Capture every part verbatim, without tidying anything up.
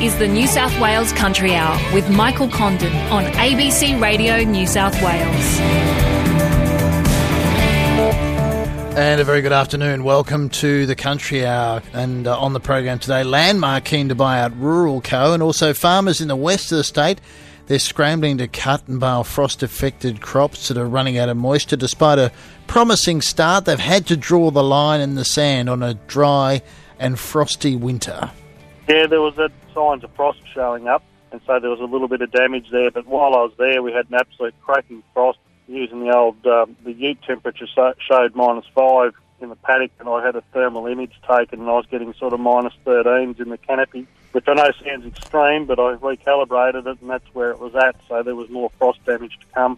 is the New South Wales Country Hour with Michael Condon on A B C Radio New South Wales. And a very good afternoon. Welcome to the Country Hour. And uh, on the program today, Landmark keen to buy out Rural Co. and also farmers in the west of the state. They're scrambling to cut and bale frost-affected crops that are running out of moisture. Despite a promising start, they've had to draw the line in the sand on a dry and frosty winter. Yeah, there was uh, signs of frost showing up, and so there was a little bit of damage there. But while I was there, we had an absolute cracking frost. Using the old, um, the ute temperature so, showed minus five in the paddock, and I had a thermal image taken, and I was getting sort of minus thirteens in the canopy, which I know sounds extreme, but I recalibrated it, and that's where it was at. So there was more frost damage to come.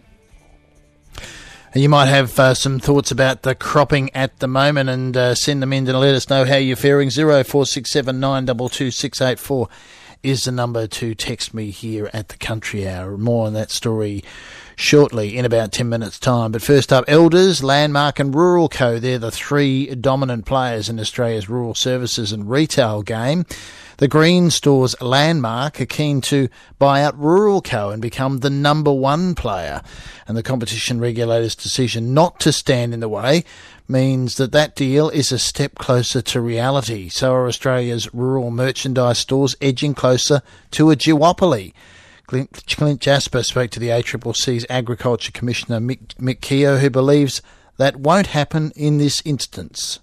You might have uh, some thoughts about the cropping at the moment, and uh, send them in to let us know how you're faring. zero four six seven nine two two six eight four is the number to text me here at the Country Hour. More on that story shortly in about ten minutes' time. But first up, Elders, Landmark and Rural Co. They're the three dominant players in Australia's rural services and retail game. The Green Stores Landmark are keen to buy out Rural Co. and become the number one player. And the competition regulator's decision not to stand in the way means that that deal is a step closer to reality. So are Australia's rural merchandise stores edging closer to a duopoly. Clint, Clint Jasper spoke to the A C C C's Agriculture Commissioner Mick, Mick Keogh, who believes that won't happen in this instance.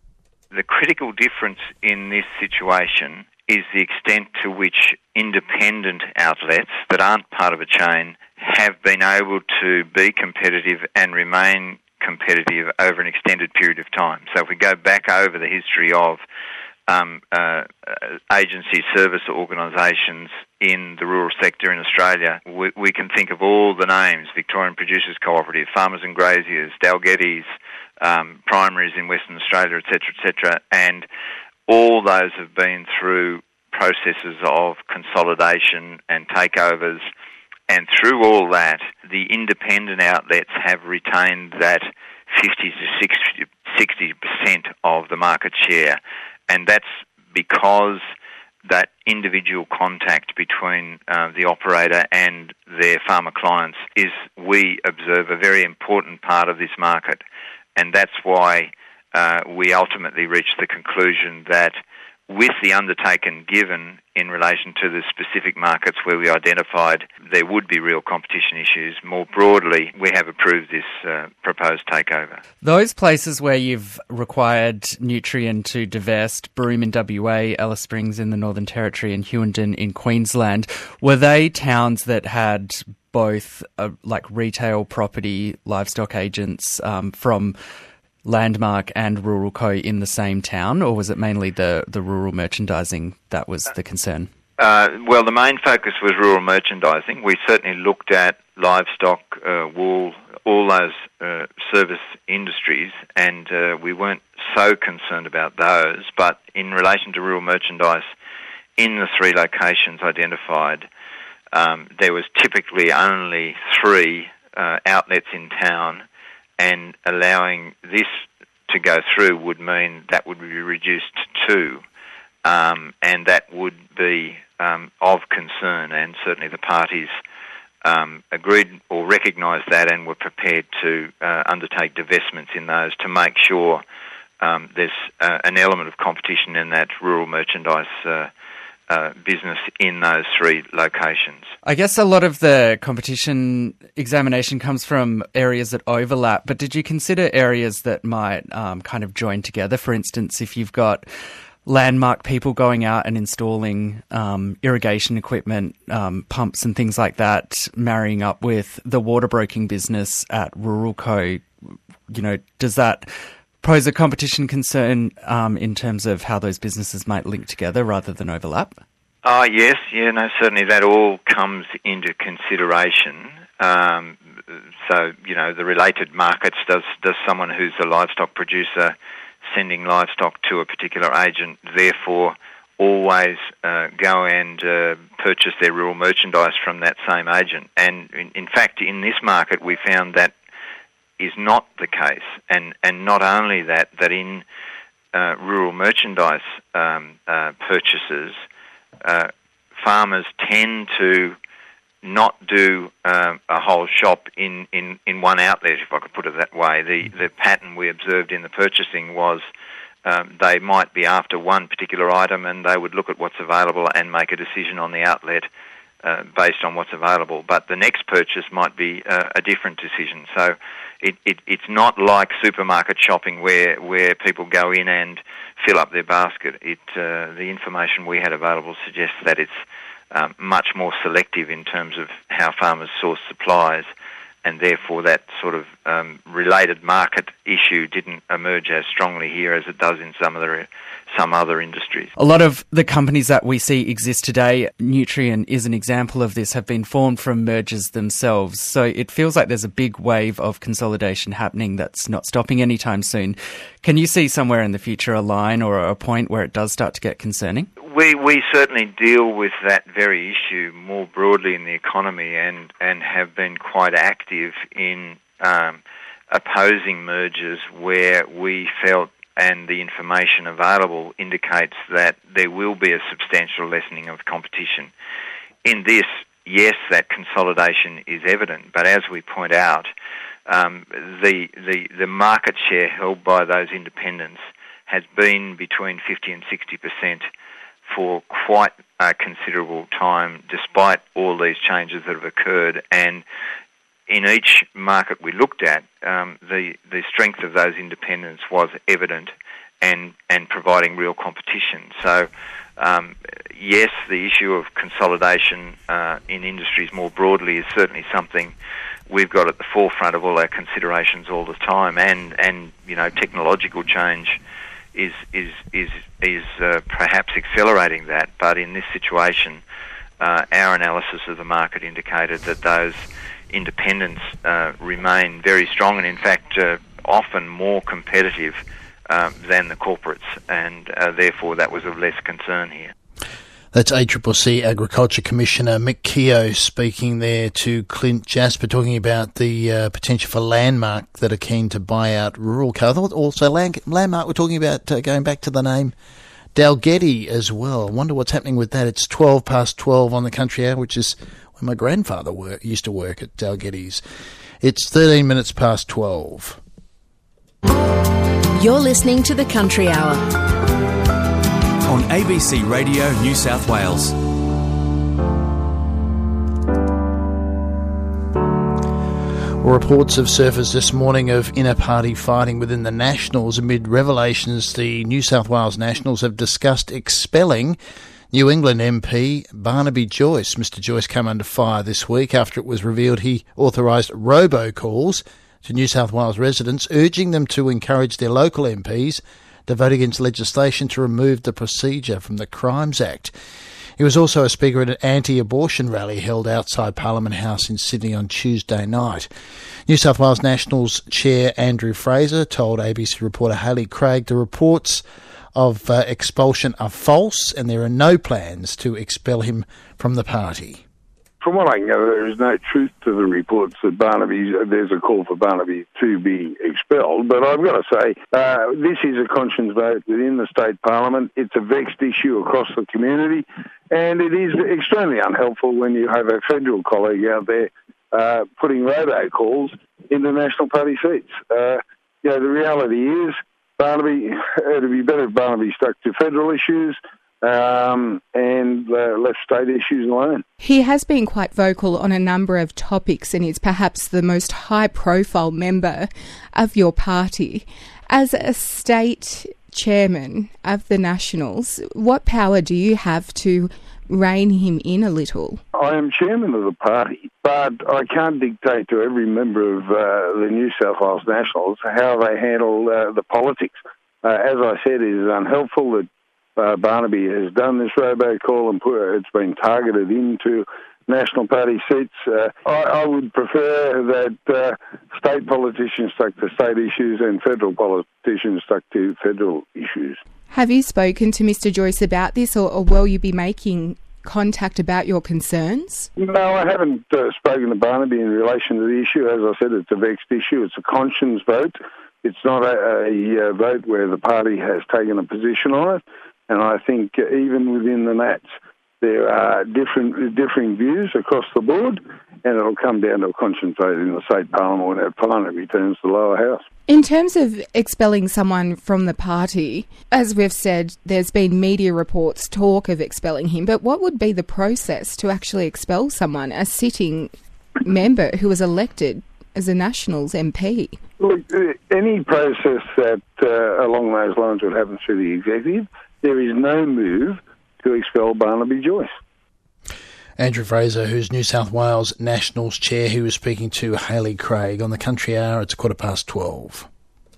The critical difference in this situation is the extent to which independent outlets that aren't part of a chain have been able to be competitive and remain competitive over an extended period of time. So if we go back over the history of um, uh, agency service organisations in the rural sector in Australia, we, we can think of all the names: Victorian Producers Cooperative, Farmers and Graziers, Dalgettys, um, primaries in Western Australia, et cetera, et cetera, and all those have been through processes of consolidation and takeovers, and through all that, the independent outlets have retained that fifty to sixty percent of the market share, and that's because that individual contact between uh, the operator and their farmer clients is, we observe, a very important part of this market, and that's why uh, we ultimately reached the conclusion that with the undertaking given in relation to the specific markets where we identified there would be real competition issues, more broadly, we have approved this uh, proposed takeover. Those places where you've required Nutrien to divest, Broome in W A, Alice Springs in the Northern Territory and Hughenden in Queensland, were they towns that had both uh, like retail property, livestock agents um, from Landmark and Rural Co. in the same town, or was it mainly the, the rural merchandising that was the concern? Uh, well, the main focus was rural merchandising. We certainly looked at livestock, uh, wool, all those uh, service industries, and uh, we weren't so concerned about those. But in relation to rural merchandise, in the three locations identified, um, there was typically only three uh, outlets in town, and allowing this to go through would mean that would be reduced to two, um, and that would be um, of concern, and certainly the parties um, agreed or recognised that and were prepared to uh, undertake divestments in those to make sure um, there's uh, an element of competition in that rural merchandise uh, Uh, business in those three locations. I guess a lot of the competition examination comes from areas that overlap, but did you consider areas that might um, kind of join together? For instance, if you've got Landmark people going out and installing um, irrigation equipment, um, pumps and things like that, marrying up with the water broking business at Rural Co., you know, does that pose a competition concern um, in terms of how those businesses might link together rather than overlap? Oh, yes, yeah, no, certainly that all comes into consideration. Um, so, you know, the related markets, does, does someone who's a livestock producer sending livestock to a particular agent therefore always uh, go and uh, purchase their rural merchandise from that same agent? And in, in fact, in this market, we found that is not the case, and, and not only that, that in uh, rural merchandise um, uh, purchases, uh, farmers tend to not do um, a whole shop in, in, in one outlet, if I could put it that way. The, the pattern we observed in the purchasing was um, they might be after one particular item and they would look at what's available and make a decision on the outlet uh, based on what's available. But the next purchase might be uh, a different decision. So it, it, it's not like supermarket shopping where, where people go in and fill up their basket. It, uh, the information we had available suggests that it's Um, much more selective in terms of how farmers source supplies, and therefore that sort of um, related market issue didn't emerge as strongly here as it does in some other some other industries. A lot of the companies that we see exist today, Nutrien is an example of this, have been formed from mergers themselves. So it feels like there's a big wave of consolidation happening that's not stopping anytime soon. Can you see somewhere in the future a line or a point where it does start to get concerning? We we certainly deal with that very issue more broadly in the economy and, and have been quite active in um, opposing mergers where we felt and the information available indicates that there will be a substantial lessening of competition. In this, yes, that consolidation is evident, but as we point out, um, the, the, the market share held by those independents has been between fifty and sixty percent for quite a considerable time, despite all these changes that have occurred. And in each market we looked at, um, the, the strength of those independents was evident and, and providing real competition. So, um, yes, the issue of consolidation uh, in industries more broadly is certainly something we've got at the forefront of all our considerations all the time, and, and you know, technological change is is is is uh, perhaps accelerating that. But in this situation, uh, our analysis of the market indicated that those independents uh, remain very strong and, in fact, uh, often more competitive uh, than the corporates, and uh, therefore that was of less concern here. That's A C C C Agriculture Commissioner Mick Keogh speaking there to Clint Jasper, talking about the uh, potential for Landmark that are keen to buy out Rural Co. I thought also Land- Landmark, we're talking about uh, going back to the name Dalgety as well. I wonder what's happening with that. It's twelve past twelve on the Country Hour, which is when my grandfather work, used to work at Dalgety's. It's thirteen minutes past twelve. You're listening to the Country Hour on A B C Radio New South Wales. Reports have surfaced this morning of inter-party fighting within the Nationals. Amid revelations, the New South Wales Nationals have discussed expelling New England M P Barnaby Joyce. Mister Joyce came under fire this week after it was revealed he authorised robocalls to New South Wales residents, urging them to encourage their local M Ps to vote against legislation to remove the procedure from the Crimes Act. He was also a speaker at an anti-abortion rally held outside Parliament House in Sydney on Tuesday night. New South Wales Nationals Chair Andrew Fraser told A B C reporter Hayley Craig the reports of uh, expulsion are false and there are no plans to expel him from the party. From what I know, there is no truth to the reports that Barnaby, there's a call for Barnaby to be expelled. But I've got to say, uh, this is a conscience vote within the state parliament. It's a vexed issue across the community, and it is extremely unhelpful when you have a federal colleague out there uh, putting robocalls into National Party seats. Uh, you know, the reality is, Barnaby, it'd be better if Barnaby stuck to federal issues um, and uh, left state issues alone. He has been quite vocal on a number of topics and is perhaps the most high-profile member of your party. As a state chairman of the Nationals, what power do you have to rein him in a little? I am chairman of the party, but I can't dictate to every member of uh, the New South Wales Nationals how they handle uh, the politics. Uh, as I said, it is unhelpful that Uh, Barnaby has done this robocall and put, it's been targeted into National Party seats. Uh, I, I would prefer that uh, state politicians stuck to state issues and federal politicians stuck to federal issues. Have you spoken to Mister Joyce about this, or, or will you be making contact about your concerns? No, I haven't uh, spoken to Barnaby in relation to the issue. As I said, it's a vexed issue. It's a conscience vote. It's not a, a, a vote where the party has taken a position on it. And I think even within the Nats, there are different differing views across the board, and it'll come down to a conscience vote in the state parliament when our parliament returns to the lower house. In terms of expelling someone from the party, as we've said, there's been media reports, talk of expelling him, but what would be the process to actually expel someone, a sitting member who was elected as a Nationals M P? Look, any process that uh, along those lines would happen through the executive, there is no move to expel Barnaby Joyce. Andrew Fraser, who's New South Wales Nationals chair, who was speaking to Hayley Craig on the Country Hour. It's quarter past twelve.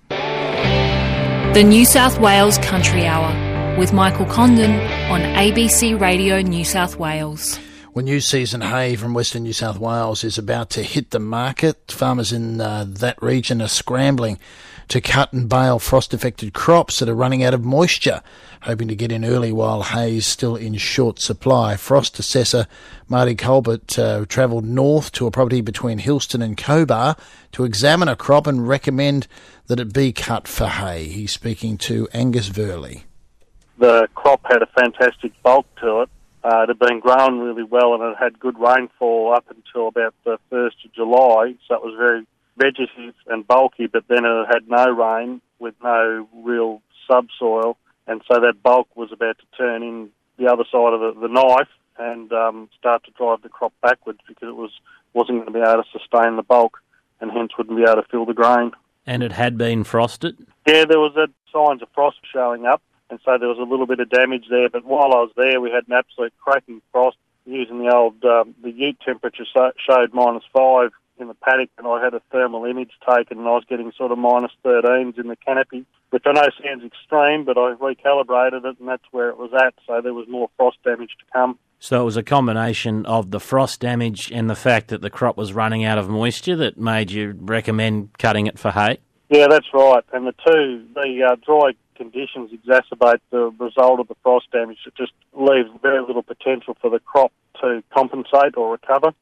The New South Wales Country Hour with Michael Condon on A B C Radio New South Wales. Well, new season hay from Western New South Wales is about to hit the market. Farmers in uh, that region are scrambling to cut and bale frost-affected crops that are running out of moisture, hoping to get in early while hay is still in short supply. Frost assessor Marty Colbert uh, travelled north to a property between Hillston and Cobar to examine a crop and recommend that it be cut for hay. He's speaking to Angus Verley. The crop had a fantastic bulk to it. Uh, it had been grown really well and it had good rainfall up until about the first of July, so it was very vegetative and bulky, but then it had no rain with no real subsoil, and so that bulk was about to turn in the other side of the, the knife and um, start to drive the crop backwards because it was, wasn't going to be able to sustain the bulk and hence wouldn't be able to fill the grain. And it had been frosted? Yeah, there was a, signs of frost showing up, and so there was a little bit of damage there, but while I was there we had an absolute cracking frost. Using the old, um, the ute temperature so, showed minus five in the paddock, and I had a thermal image taken and I was getting sort of minus thirteens in the canopy, which I know sounds extreme, but I recalibrated it and that's where it was at, so there was more frost damage to come. So it was a combination of the frost damage and the fact that the crop was running out of moisture that made you recommend cutting it for hay? Yeah, that's right, and the two, the uh, dry conditions exacerbate the result of the frost damage. It just leaves very little potential for the crop to compensate or recover.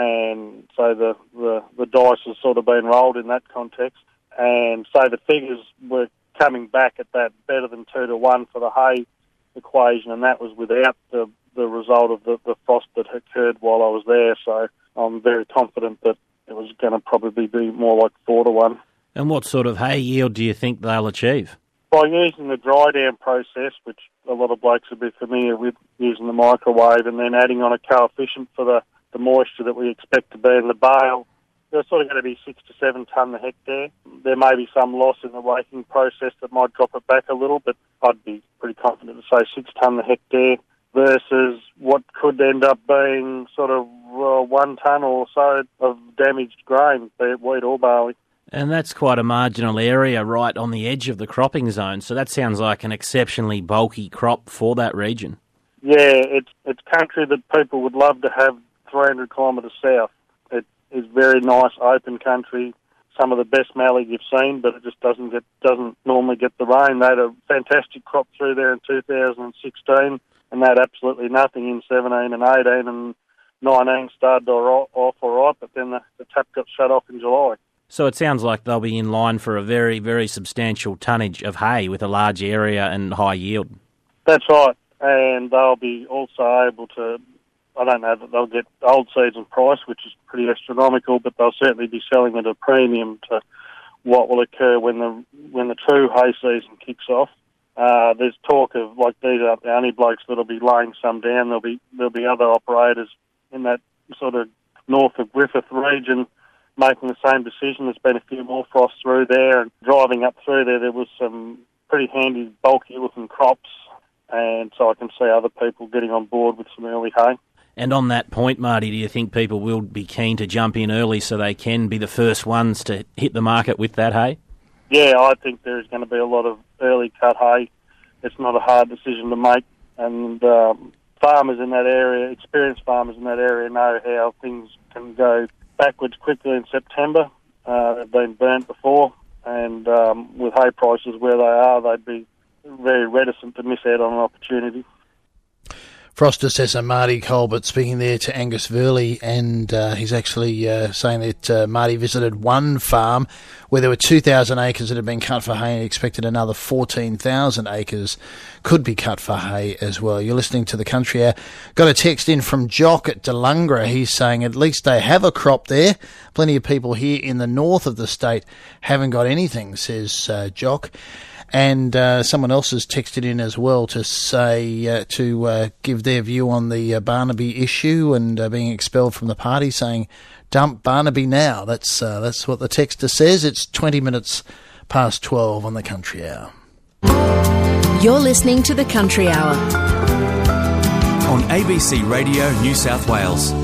And so the, the, the dice has sort of been rolled in that context. And so the figures were coming back at that better than two to one for the hay equation, and that was without the, the result of the, the frost that occurred while I was there. So I'm very confident that it was going to probably be more like four to one. And what sort of hay yield do you think they'll achieve? By using the dry down process, which a lot of blokes will be familiar with, using the microwave and then adding on a coefficient for the the moisture that we expect to be in the bale, they're sort of going to be six to seven tonne a hectare. There may be some loss in the raking process that might drop it back a little, but I'd be pretty confident to say six tonne a hectare versus what could end up being sort of uh, one tonne or so of damaged grain, be it wheat or barley. And that's quite a marginal area right on the edge of the cropping zone, so that sounds like an exceptionally bulky crop for that region. Yeah, it's it's country that people would love to have three hundred kilometres south. It is very nice open country, some of the best mallee you've seen, but it just doesn't get doesn't normally get the rain. They had a fantastic crop through there in two thousand sixteen, and they had absolutely nothing in seventeen and eighteen, and nineteen started off all right, but then the, the tap got shut off in July. So it sounds like they'll be in line for a very, very substantial tonnage of hay with a large area and high yield. That's right, and they'll be also able to, I don't know that they'll get old season price, which is pretty astronomical, but they'll certainly be selling at a premium to what will occur when the when the true hay season kicks off. Uh, there's talk of, like, these aren't the only blokes that'll be laying some down. There'll be there'll be other operators in that sort of north of Griffith region making the same decision. There's been a few more frosts through there, and driving up through there, there was some pretty handy, bulky-looking crops, and so I can see other people getting on board with some early hay. And on that point, Marty, do you think people will be keen to jump in early so they can be the first ones to hit the market with that hay? Yeah, I think there's going to be a lot of early cut hay. It's not a hard decision to make, and um, farmers in that area, experienced farmers in that area, know how things can go backwards quickly in September. Uh, they've been burnt before, and um, with hay prices where they are, they'd be very reticent to miss out on an opportunity. Frost Assessor Marty Colbert speaking there to Angus Verley, and uh, he's actually uh, saying that uh, Marty visited one farm where there were two thousand acres that had been cut for hay, and he expected another fourteen thousand acres could be cut for hay as well. You're listening to The Country Hour. Got a text in from Jock at Delungra. He's saying at least they have a crop there. Plenty of people here in the north of the state haven't got anything, says uh, Jock. And uh, someone else has texted in as well to say, uh, to uh, give their view on the uh, Barnaby issue and uh, being expelled from the party, saying, dump Barnaby now. That's uh, that's what the texter says. It's twenty minutes past twelve on the Country Hour. You're listening to the Country Hour on A B C Radio New South Wales.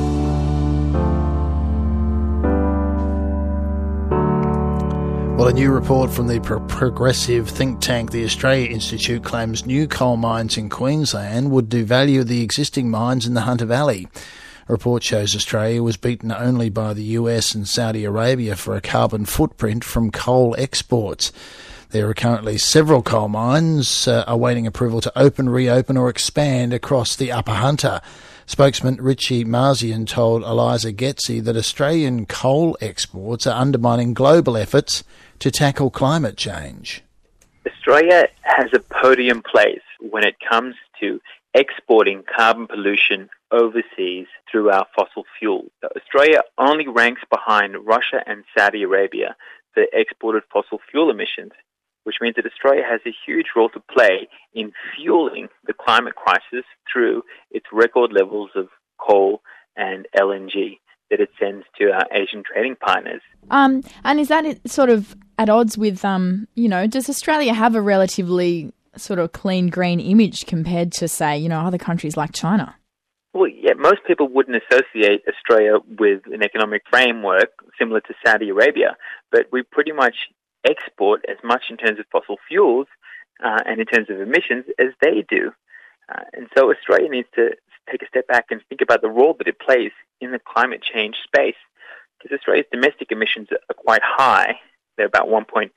Well, a new report from the pro- progressive think tank, the Australia Institute, claims new coal mines in Queensland would devalue the existing mines in the Hunter Valley. A report shows Australia was beaten only by the U S and Saudi Arabia for a carbon footprint from coal exports. There are currently several coal mines uh, awaiting approval to open, reopen or expand across the Upper Hunter. Spokesman Richie Marzian told Eliza Getzi that Australian coal exports are undermining global efforts to tackle climate change. Australia has a podium place when it comes to exporting carbon pollution overseas through our fossil fuel. Australia only ranks behind Russia and Saudi Arabia for exported fossil fuel emissions, which means that Australia has a huge role to play in fueling the climate crisis through its record levels of coal and L N G that it sends to our Asian trading partners. Um, and is that sort of at odds with, um, you know, does Australia have a relatively sort of clean green image compared to, say, you know, other countries like China? Well, yeah, most people wouldn't associate Australia with an economic framework similar to Saudi Arabia, but we pretty much export as much in terms of fossil fuels uh, and in terms of emissions as they do. Uh, and so Australia needs to take a step back and think about the role that it plays in the climate change space, because Australia's domestic emissions are quite high. They're about one point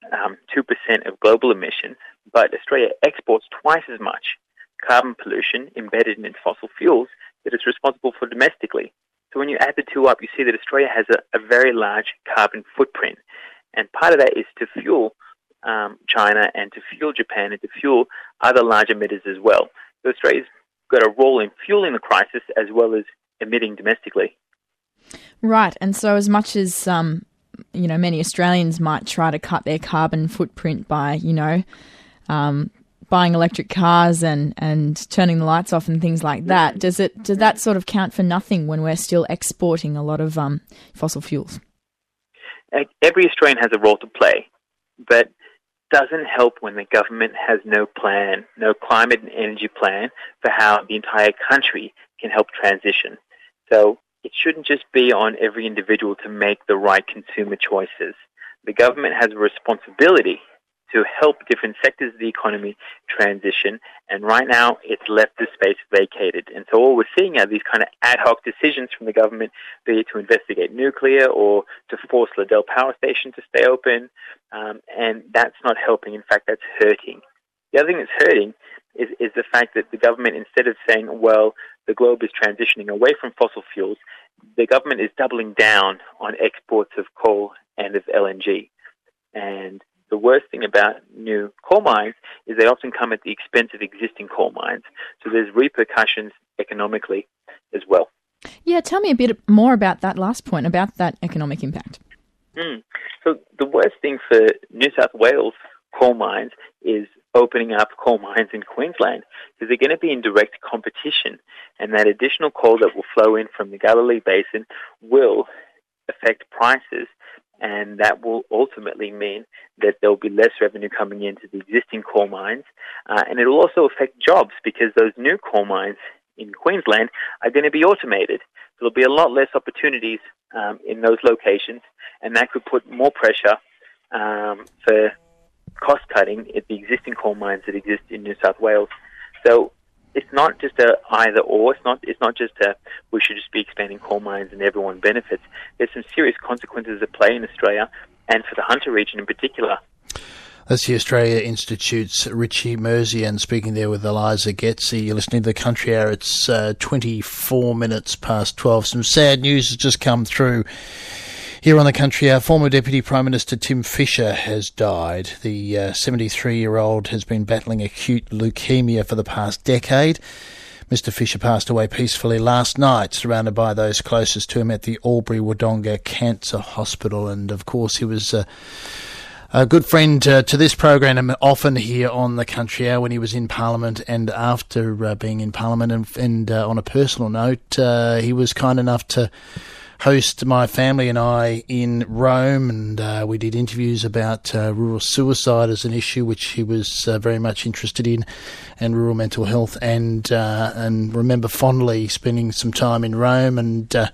two percent of global emissions, but Australia exports twice as much carbon pollution embedded in its fossil fuels that it's responsible for domestically. So when you add the two up, you see that Australia has a, a very large carbon footprint. And part of that is to fuel um, China and to fuel Japan and to fuel other large emitters as well. So Australia's got a role in fueling the crisis as well as emitting domestically. Right, and so as much as um, you know, many Australians might try to cut their carbon footprint by, you know, um, buying electric cars and, and turning the lights off and things like that, does it does that sort of count for nothing when we're still exporting a lot of um, fossil fuels? Every Australian has a role to play, but doesn't help when the government has no plan, no climate and energy plan for how the entire country can help transition. So it shouldn't just be on every individual to make the right consumer choices. The government has a responsibility to help different sectors of the economy transition, and right now it's left the space vacated. And so all we're seeing are these kind of ad hoc decisions from the government, be it to investigate nuclear or to force Liddell Power Station to stay open, um, and that's not helping. In fact, that's hurting. The other thing that's hurting is, is the fact that the government, instead of saying, well, the globe is transitioning away from fossil fuels, the government is doubling down on exports of coal and of L N G. And the worst thing about new coal mines is they often come at the expense of existing coal mines. So there's repercussions economically as well. Yeah, tell me a bit more about that last point, about that economic impact. Mm. So the worst thing for New South Wales coal mines is opening up coal mines in Queensland, because they're going to be in direct competition, and that additional coal that will flow in from the Galilee Basin will affect prices, and that will ultimately mean that there will be less revenue coming into the existing coal mines, uh, and it will also affect jobs, because those new coal mines in Queensland are going to be automated. So there'll be a lot less opportunities um, in those locations, and that could put more pressure um, for cost cutting at the existing coal mines that exist in New South Wales. So it's not just a either or. It's not. It's not just a we should just be expanding coal mines and everyone benefits. There's some serious consequences at play in Australia, and for the Hunter region in particular. That's the Australia Institute's Richie Merzian speaking there with Eliza Getzi. You're listening to the Country Hour. It's uh, twenty-four minutes past twelve. Some sad news has just come through here on the Country Hour. Former Deputy Prime Minister Tim Fischer has died. The uh, seventy-three-year-old has been battling acute leukemia for the past decade. Mister Fischer passed away peacefully last night, surrounded by those closest to him at the Albury Wodonga Cancer Hospital. And, of course, he was Uh, A good friend uh, to this program, often here on the Country Hour when he was in Parliament and after uh, being in Parliament. And, and uh, on a personal note, uh, he was kind enough to host my family and I in Rome, and uh, we did interviews about uh, rural suicide as an issue which he was uh, very much interested in, and rural mental health, and uh, and remember fondly spending some time in Rome. And uh,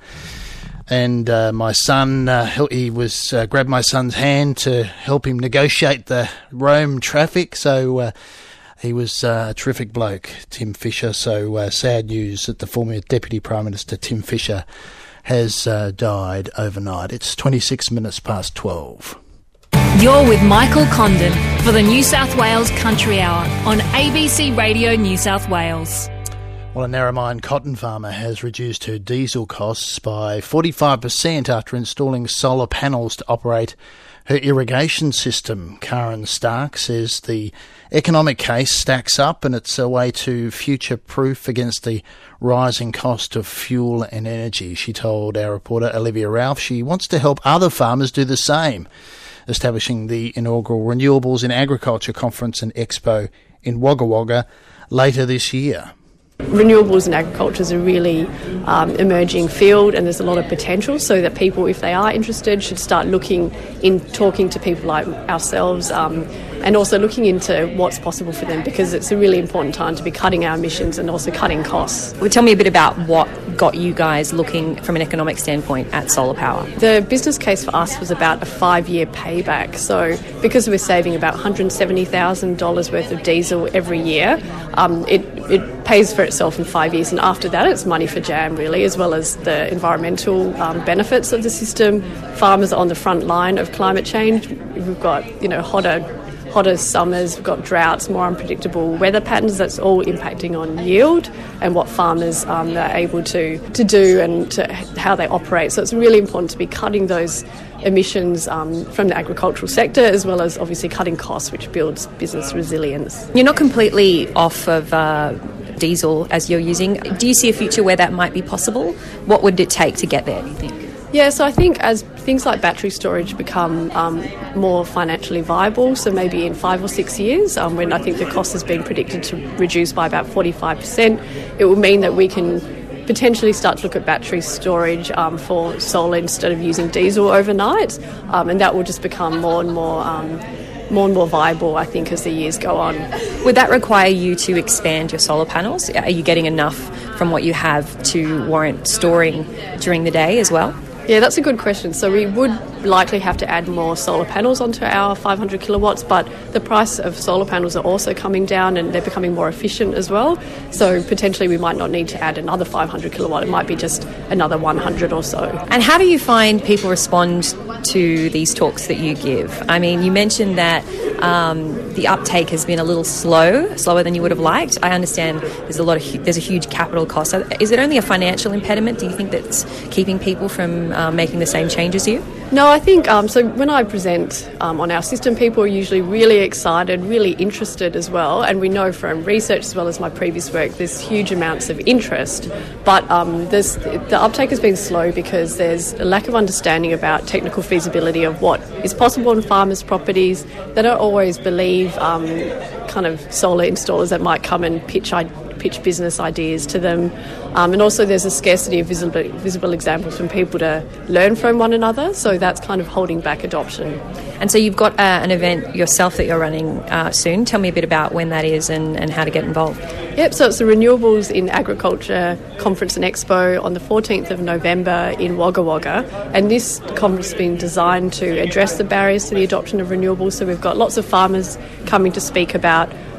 And uh, my son, uh, he was uh, grabbed my son's hand to help him negotiate the Rome traffic. So uh, he was uh, a terrific bloke, Tim Fischer. So uh, sad news that the former Deputy Prime Minister, Tim Fischer, has uh, died overnight. It's twenty-six minutes past twelve. You're with Michael Condon for the New South Wales Country Hour on A B C Radio New South Wales. Well, a Narromine cotton farmer has reduced her diesel costs by forty-five percent after installing solar panels to operate her irrigation system. Karen Stark says the economic case stacks up and it's a way to future-proof against the rising cost of fuel and energy. She told our reporter Olivia Ralph she wants to help other farmers do the same, establishing the inaugural Renewables in Agriculture Conference and Expo in Wagga Wagga later this year. Renewables in agriculture is a really um, emerging field, and there's a lot of potential, so that people, if they are interested, should start looking in, talking to people like ourselves, um, and also looking into what's possible for them, because it's a really important time to be cutting our emissions and also cutting costs. Well, tell me a bit about what got you guys looking from an economic standpoint at solar power. The business case for us was about a five-year payback. So because we're saving about one hundred seventy thousand dollars worth of diesel every year, um, it, it pays for itself in five years. And after that, it's money for jam, really, as well as the environmental um, benefits of the system. Farmers are on the front line of climate change. We've got, you know, hotter hotter summers, we've got droughts, more unpredictable weather patterns. That's all impacting on yield and what farmers um, are able to, to do and to how they operate. So it's really important to be cutting those emissions um, from the agricultural sector, as well as obviously cutting costs, which builds business resilience. You're not completely off of uh, diesel as you're using. Do you see a future where that might be possible? What would it take to get there, do you think? Yeah, so I think as things like battery storage become um, more financially viable, so maybe in five or six years, um, when I think the cost has been predicted to reduce by about forty-five percent, it will mean that we can potentially start to look at battery storage um, for solar instead of using diesel overnight, um, and that will just become more and more um, more and more viable, I think, as the years go on. Would that require you to expand your solar panels? Are you getting enough from what you have to warrant storing during the day as well? Yeah, that's a good question. So we would likely have to add more solar panels onto our five hundred kilowatts, but the price of solar panels are also coming down and they're becoming more efficient as well. So potentially we might not need to add another five hundred kilowatt. It might be just another one hundred or so. And how do you find people respond to these talks that you give? I mean, you mentioned that um, the uptake has been a little slow, slower than you would have liked. I understand there's a lot of there's a huge capital cost. Is it only a financial impediment? Do you think that's keeping people from um, making the same change as you? No, I think, um, so when I present um, on our system, people are usually really excited, really interested as well, and we know from research as well as my previous work, there's huge amounts of interest, but um, there's, the uptake has been slow because there's a lack of understanding about technical feasibility of what is possible on farmers' properties. They don't always believe um, kind of solar installers that might come and pitch ideas pitch business ideas to them. Um, and also there's a scarcity of visible, visible examples from people to learn from one another, so that's kind of holding back adoption. And so you've got uh, an event yourself that you're running uh, soon. Tell me a bit about when that is and, and how to get involved. Yep, so it's the Renewables in Agriculture Conference and Expo on the fourteenth of November in Wagga Wagga, and this conference has been designed to address the barriers to the adoption of renewables. So we've got lots of farmers coming to speak about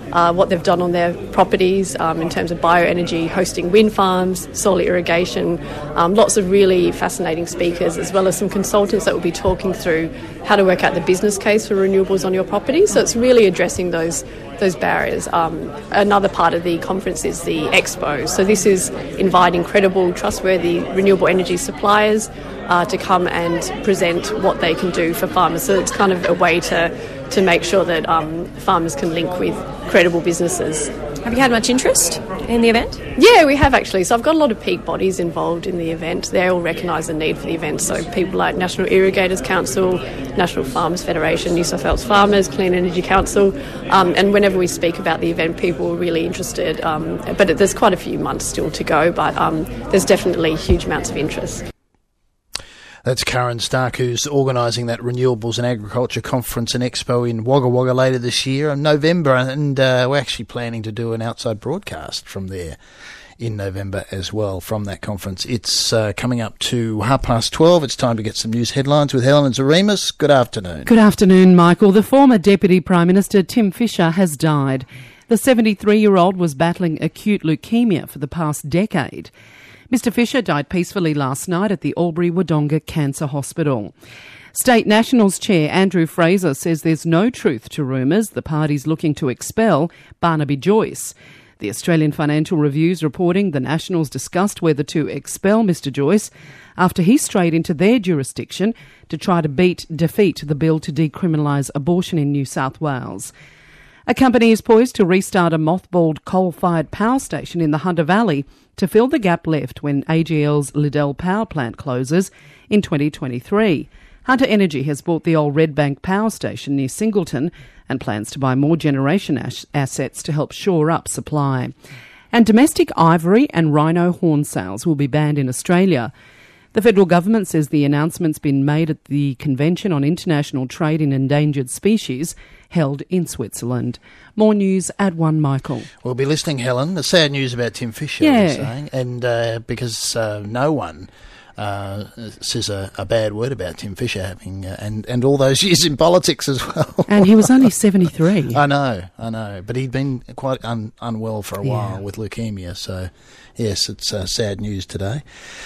uh, what they've done on their properties um, in terms of bioenergy, hosting wind farms, solar irrigation. Um, lots of really fascinating speakers, as well as some consultants that will be talking through how to work out the business case for renewables on your property. So it's really addressing those those barriers. Um, another part of the conference is the expo. So this is inviting credible, trustworthy renewable energy suppliers uh, to come and present what they can do for farmers. So it's kind of a way to to make sure that um, farmers can link with credible businesses. Have you had much interest in the event? Yeah, we have actually. So I've got a lot of peak bodies involved in the event. They all recognise the need for the event. So people like National Irrigators Council, National Farmers Federation, New South Wales Farmers, Clean Energy Council. Um, and whenever we speak about the event, people are really interested. Um, but there's quite a few months still to go, but um, there's definitely huge amounts of interest. That's Karen Stark, who's organising that Renewables and Agriculture Conference and Expo in Wagga Wagga later this year in November, and uh, we're actually planning to do an outside broadcast from there in November as well from that conference. It's uh, coming up to half past twelve. It's time to get some news headlines with Helen Zaremus. Good afternoon. Good afternoon, Michael. The former Deputy Prime Minister Tim Fischer has died. The seventy-three-year-old was battling acute leukemia for the past decade. Mister Fischer died peacefully last night at the Albury-Wodonga Cancer Hospital. State Nationals Chair Andrew Fraser says there's no truth to rumours the party's looking to expel Barnaby Joyce. The Australian Financial Review's reporting the Nationals discussed whether to expel Mister Joyce after he strayed into their jurisdiction to try to beat defeat the bill to decriminalise abortion in New South Wales. A company is poised to restart a mothballed coal-fired power station in the Hunter Valley to fill the gap left when A G L's Liddell power plant closes in twenty twenty-three. Hunter Energy has bought the old Redbank power station near Singleton and plans to buy more generation as- assets to help shore up supply. And domestic ivory and rhino horn sales will be banned in Australia. The federal government says the announcement's been made at the Convention on International Trade in Endangered Species held in Switzerland. More news at one, Michael. We'll be listening, Helen. The sad news about Tim Fischer, yeah. you're saying, and uh, because uh, no one uh, says a, a bad word about Tim Fischer having, uh, and, and all those years in politics as well. And he was only seventy-three. I know, I know. But he'd been quite un, unwell for a yeah. while with leukemia, so yes, it's uh, sad news today.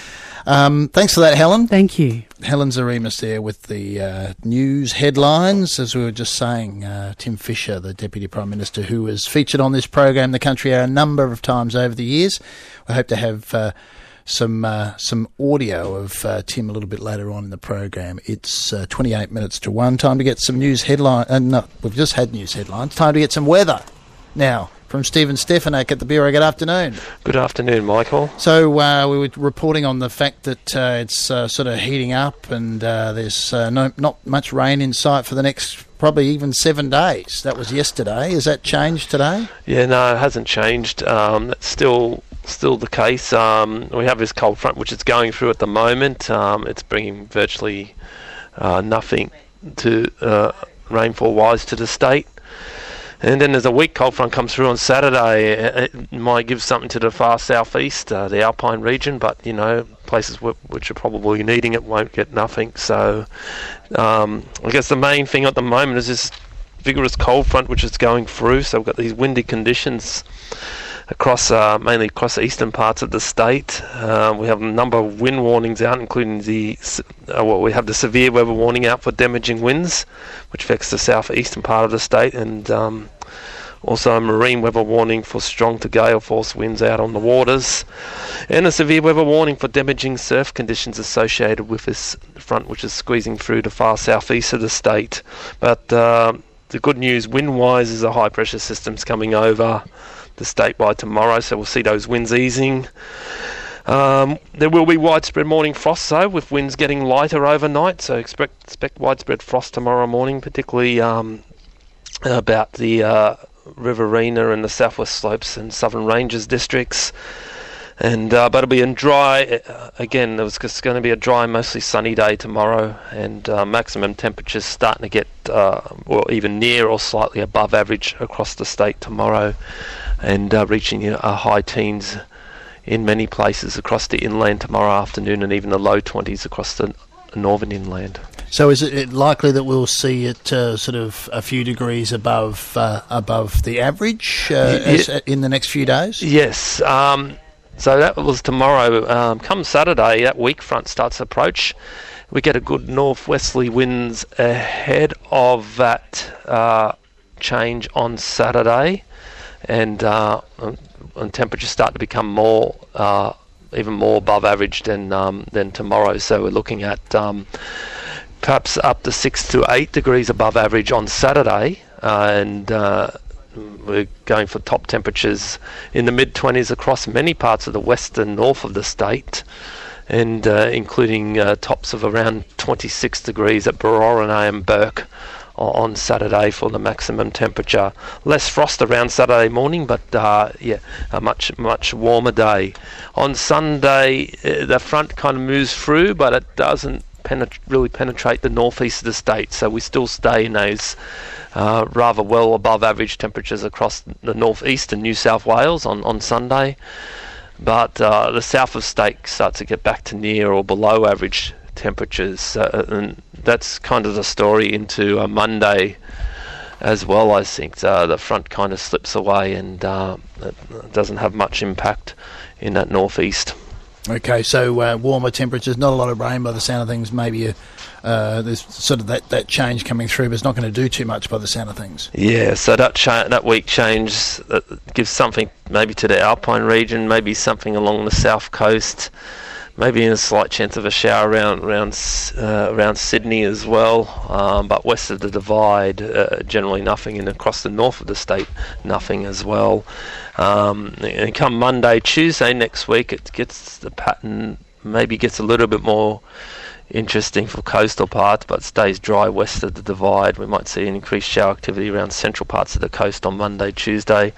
Um, thanks for that, Helen. Thank you. Helen Zaremus there with the uh, news headlines. As we were just saying, uh, Tim Fischer, the Deputy Prime Minister, who has featured on this program, The Country Hour, a number of times over the years. We hope to have uh, some uh, some audio of uh, Tim a little bit later on in the program. It's uh, twenty-eight minutes to one. Time to get some news headlines. Uh, no, we've just had news headlines. Time to get some weather now. From Stephen Stefanak at the Bureau. Good afternoon. Good afternoon, Michael. So uh, we were reporting on the fact that uh, it's uh, sort of heating up and uh, there's uh, no, not much rain in sight for the next probably even seven days. That was yesterday. Has that changed today? Yeah, no, it hasn't changed. Um, that's still still the case. Um, we have this cold front which is going through at the moment. Um, it's bringing virtually uh, nothing to uh, rainfall-wise to the state. And then there's a weak cold front comes through on Saturday. It might give something to the far southeast, uh, the Alpine region, but, you know, places w- which are probably needing it won't get nothing. So um, I guess the main thing at the moment is this vigorous cold front which is going through. So we've got these windy conditions across, uh, mainly across the eastern parts of the state. Uh, we have a number of wind warnings out, including the uh, well, we have the severe weather warning out for damaging winds, which affects the southeastern part of the state, and um, also a marine weather warning for strong to gale force winds out on the waters, and a severe weather warning for damaging surf conditions associated with this front, which is squeezing through the far southeast of the state. But uh, the good news, wind-wise, is a high-pressure system's coming over the state by tomorrow, so we'll see those winds easing. Um, there will be widespread morning frost, though, with winds getting lighter overnight, so expect, expect widespread frost tomorrow morning, particularly um, about the uh, Riverina and the southwest slopes and southern ranges districts. And uh, but it'll be in dry, uh, again, there's going to be a dry, mostly sunny day tomorrow, and uh, maximum temperatures starting to get uh, or even near or slightly above average across the state tomorrow, and uh, reaching you know, a high teens in many places across the inland tomorrow afternoon, and even the low twenties across the northern inland. So is it likely that we'll see it uh, sort of a few degrees above uh, above the average uh, Yeah. as, uh, in the next few days? Yes. Um, so that was tomorrow. Um, come Saturday, that weak front starts to approach. We get a good northwesterly winds ahead of that uh, change on Saturday, and, uh, and temperatures start to become more, uh, even more above average than um, than tomorrow. So we're looking at um, perhaps up to six to eight degrees above average on Saturday, uh, and uh, we're going for top temperatures in the mid twenties across many parts of the west and north of the state, and uh, including uh, tops of around twenty-six degrees at Berowra and Burke on Saturday for the maximum temperature. Less frost around Saturday morning, but uh, yeah, a much much warmer day. On Sunday, uh, the front kind of moves through, but it doesn't penet- really penetrate the northeast of the state, so we still stay in those uh, rather well above average temperatures across the northeast and New South Wales on, on Sunday. But uh, the south of state starts to get back to near or below average temperatures, uh, and that's kind of the story into uh, Monday as well. I think uh, the front kind of slips away, and uh, it doesn't have much impact in that northeast. Okay, so uh, warmer temperatures, not a lot of rain by the sound of things. Maybe a, uh, there's sort of that, that change coming through, but it's not going to do too much by the sound of things. Yeah, so that cha- that weak change uh, gives something maybe to the Alpine region, maybe something along the south coast, maybe a slight chance of a shower around around uh, around Sydney as well, um, but west of the Divide, uh, generally nothing, and across the north of the state, nothing as well. Um, and come Monday, Tuesday next week, it gets the pattern maybe gets a little bit more interesting for coastal parts, but stays dry west of the Divide. We might see an increased shower activity around central parts of the coast on Monday, Tuesday.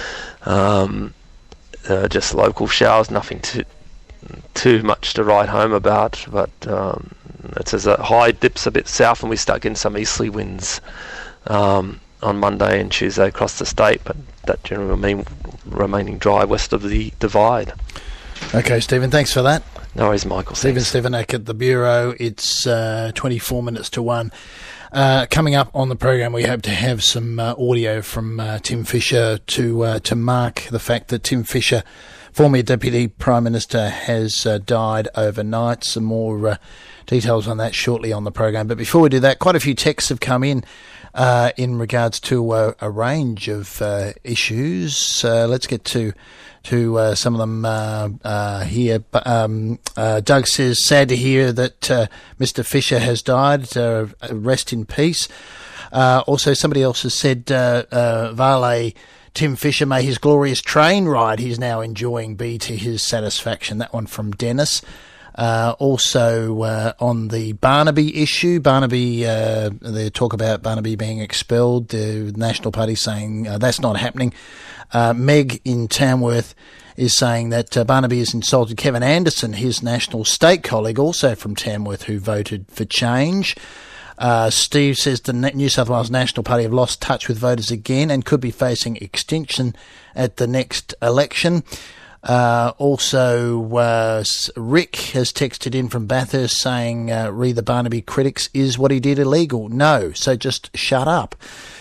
Um, uh, just local showers, nothing too too much to write home about, but um, it's as a high dips a bit south and we start getting some easterly winds um, on Monday and Tuesday across the state, but that generally remain remaining dry west of the Divide. Okay, Stephen, thanks for that. No worries, Michael. Stephen Thanks. Stefanak at the Bureau. It's uh, twenty-four minutes to one. Uh, coming up on the program, we hope to have some uh, audio from uh, Tim Fischer to uh, to mark the fact that Tim Fischer, former Deputy Prime Minister, has uh, died overnight. Some more uh, details on that shortly on the program. But before we do that, quite a few texts have come in uh, in regards to uh, a range of uh, issues. Uh, let's get to to uh, some of them uh, uh, here. Um, uh, Doug says, sad to hear that uh, Mister Fischer has died. Uh, rest in peace. Uh, also, somebody else has said, uh, uh, Vale, Tim Fischer, may his glorious train ride he's now enjoying be to his satisfaction. That one from Dennis. Uh, also, uh, on the Barnaby issue, Barnaby, uh, they talk about Barnaby being expelled. The National Party saying uh, that's not happening. Uh, Meg in Tamworth is saying that uh, Barnaby has insulted Kevin Anderson, his national state colleague, also from Tamworth, who voted for change. Uh, Steve says the New South Wales National Party have lost touch with voters again and could be facing extinction at the next election. Uh, also, uh, Rick has texted in from Bathurst saying, uh, read the Barnaby critics, is what he did illegal? No, so just shut up.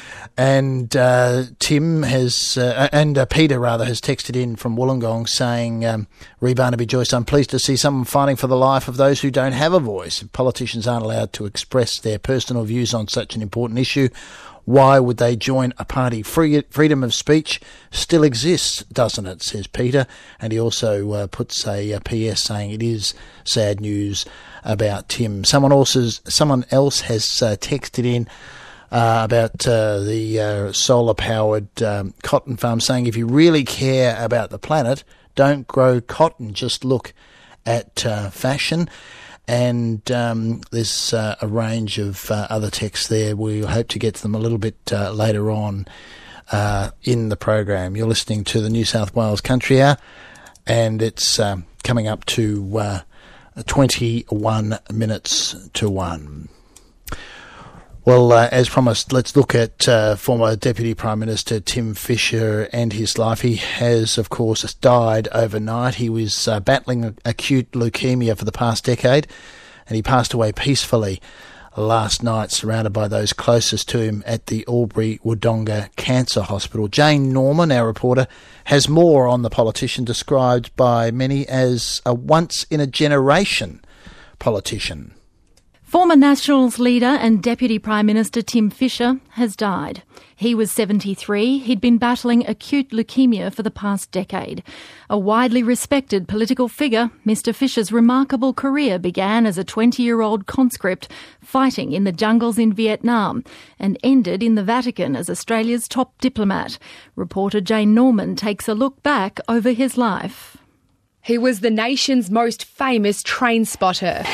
And uh, Tim has, uh, and uh, Peter rather, has texted in from Wollongong saying, um, re Barnaby Joyce, I'm pleased to see someone fighting for the life of those who don't have a voice. If politicians aren't allowed to express their personal views on such an important issue, why would they join a party? Free, freedom of speech still exists, doesn't it, says Peter. And he also uh, puts a, a P S saying it is sad news about Tim. Someone else has, someone else has uh, texted in uh, about uh, the uh, solar-powered um, cotton farm, saying if you really care about the planet, don't grow cotton, just look at uh, fashion. And um, there's uh, a range of uh, other texts there. We hope to get to them a little bit uh, later on uh, in the program. You're listening to the New South Wales Country Hour, and it's um, coming up to uh, twenty-one minutes to one. Well, uh, as promised, let's look at uh, former Deputy Prime Minister Tim Fischer and his life. He has, of course, died overnight. He was uh, battling acute leukemia for the past decade, and he passed away peacefully last night, surrounded by those closest to him at the Albury Wodonga Cancer Hospital. Jane Norman, our reporter, has more on the politician described by many as a once-in-a-generation politician. Former Nationals leader and Deputy Prime Minister Tim Fischer has died. He was seventy-three. He'd been battling acute leukemia for the past decade. A widely respected political figure, Mister Fischer's remarkable career began as a twenty-year-old conscript fighting in the jungles in Vietnam and ended in the Vatican as Australia's top diplomat. Reporter Jane Norman takes a look back over his life. He was the nation's most famous train spotter.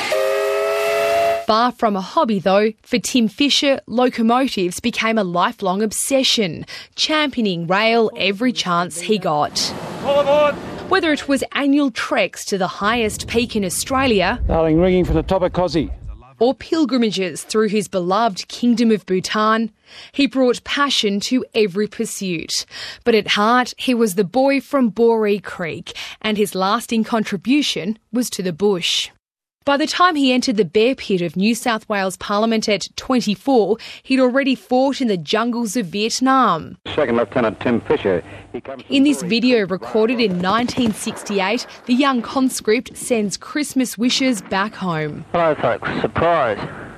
Far from a hobby, though, for Tim Fischer, locomotives became a lifelong obsession, championing rail every chance he got. All aboard! Whether it was annual treks to the highest peak in Australia, Darling, ringing from the top of Kosi, or pilgrimages through his beloved Kingdom of Bhutan, he brought passion to every pursuit. But at heart, he was the boy from Boree Creek, and his lasting contribution was to the bush. By the time he entered the bear pit of New South Wales Parliament at twenty-four, he'd already fought in the jungles of Vietnam. Second Lieutenant Tim Fischer. He comes in this video recorded in nineteen sixty-eight, the young conscript sends Christmas wishes back home. Hello folks, surprise.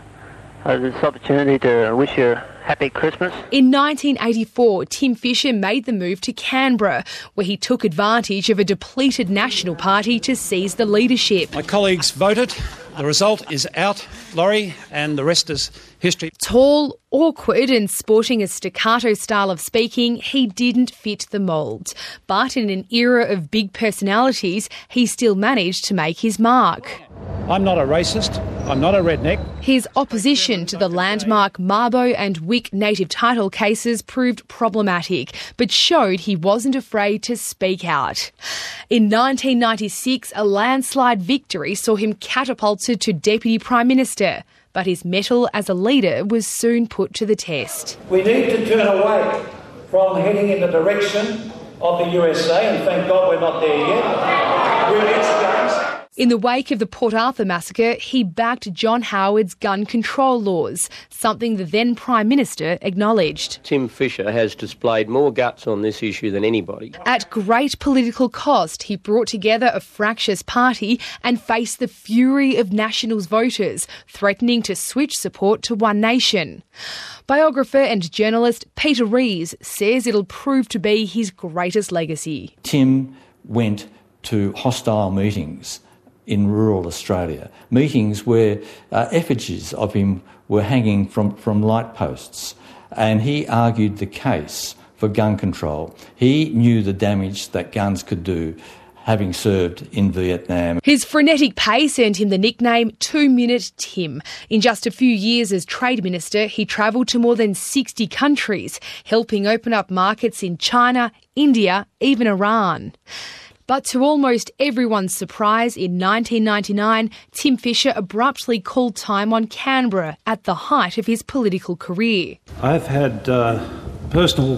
I had this opportunity to wish you a happy Christmas. In nineteen eighty-four, Tim Fischer made the move to Canberra, where he took advantage of a depleted National Party to seize the leadership. My colleagues voted. The result is out, Laurie, and the rest is history. Tall, awkward and sporting a staccato style of speaking, he didn't fit the mould. But in an era of big personalities, he still managed to make his mark. I'm not a racist. I'm not a redneck. His opposition to the landmark Mabo and Wick native title cases proved problematic, but showed he wasn't afraid to speak out. In nineteen ninety-six, a landslide victory saw him catapulted to Deputy Prime Minister, but his mettle as a leader was soon put to the test. We need to turn away from heading in the direction of the U S A, and thank God we're not there yet. We're excused. In the wake of the Port Arthur massacre, he backed John Howard's gun control laws, something the then Prime Minister acknowledged. Tim Fischer has displayed more guts on this issue than anybody. At great political cost, he brought together a fractious party and faced the fury of Nationals voters, threatening to switch support to One Nation. Biographer and journalist Peter Rees says it'll prove to be his greatest legacy. Tim went to hostile meetings in rural Australia, meetings where uh, effigies of him were hanging from, from light posts, and he argued the case for gun control. He knew the damage that guns could do, having served in Vietnam. His frenetic pace earned him the nickname Two-Minute Tim. In just a few years as Trade Minister, he travelled to more than sixty countries, helping open up markets in China, India, even Iran. But to almost everyone's surprise, in nineteen ninety-nine, Tim Fischer abruptly called time on Canberra at the height of his political career. I've had uh, personal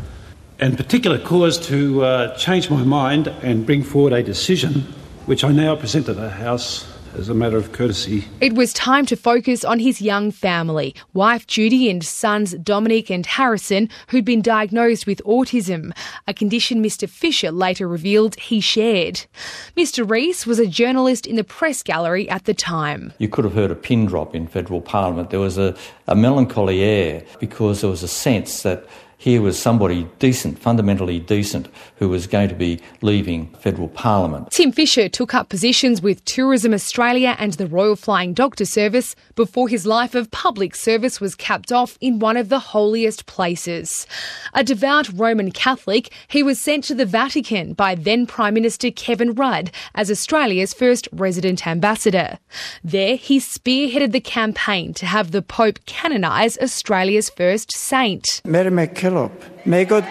and particular cause to uh, change my mind and bring forward a decision which I now present to the House as a matter of courtesy. It was time to focus on his young family, wife Judy and sons Dominic and Harrison, who'd been diagnosed with autism, a condition Mister Fischer later revealed he shared. Mister Rees was a journalist in the press gallery at the time. You could have heard a pin drop in federal parliament. There was a, a melancholy air because there was a sense that here was somebody decent, fundamentally decent, who was going to be leaving federal parliament. Tim Fischer took up positions with Tourism Australia and the Royal Flying Doctor Service before his life of public service was capped off in one of the holiest places. A devout Roman Catholic, he was sent to the Vatican by then Prime Minister Kevin Rudd as Australia's first resident ambassador. There, he spearheaded the campaign to have the Pope canonise Australia's first saint. Mary McKillop. May God...